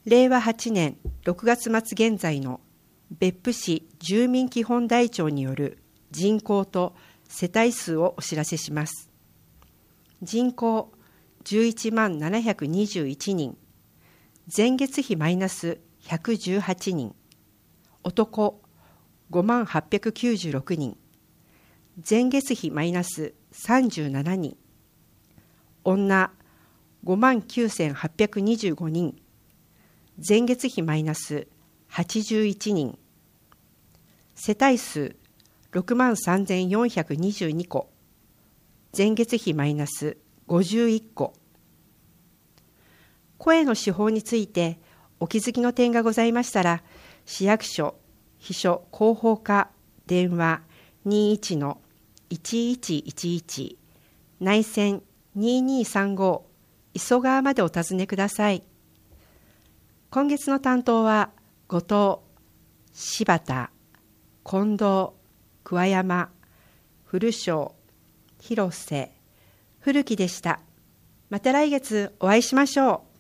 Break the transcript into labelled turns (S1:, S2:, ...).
S1: 令和8年6月末現在の別府市住民基本台帳による人口と世帯数をお知らせします。人口11万721人、前月比マイナス118人、男5万896人、前月比マイナス37人、女5万9825人、前月比マイナス81人、世帯数6万3422戸、前月比マイナス51戸。声の手法についてお気づきの点がございましたら、市役所秘書広報課電話 21-1111 内線2235磯川までお尋ねください。今月の担当は後藤、柴田、近藤、桑山、古庄、広瀬、古木でした。また来月お会いしましょう。